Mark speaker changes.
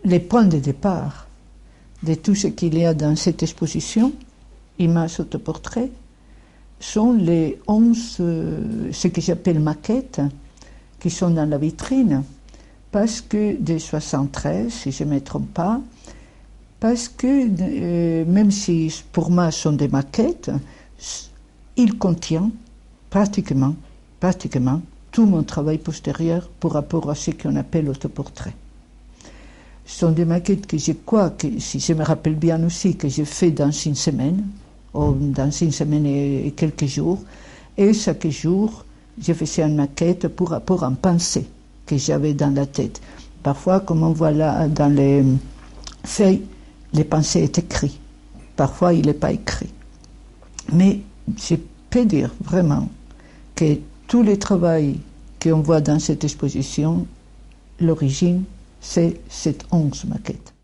Speaker 1: les points de départ de tout ce qu'il y a dans cette exposition, images autoportraits, sont les 11, ce que j'appelle maquettes, qui sont dans la vitrine, parce que de 73, si je ne me trompe pas, parce que même si pour moi ce sont des maquettes, il contient pratiquement tout mon travail postérieur par rapport à ce qu'on appelle autoportrait. Ce sont des maquettes que je crois, que, si je me rappelle bien aussi, que j'ai fait dans une semaine, ou dans une semaine et quelques jours, et chaque jour, je faisais une maquette pour rapport à une pensée que j'avais dans la tête. Parfois, comme on voit là dans les feuilles, les pensées sont écrites. Parfois, il n'est pas écrit. Mais je peux dire vraiment que tout le travail qu'on voit dans cette exposition, l'origine, c'est cette 11 maquettes.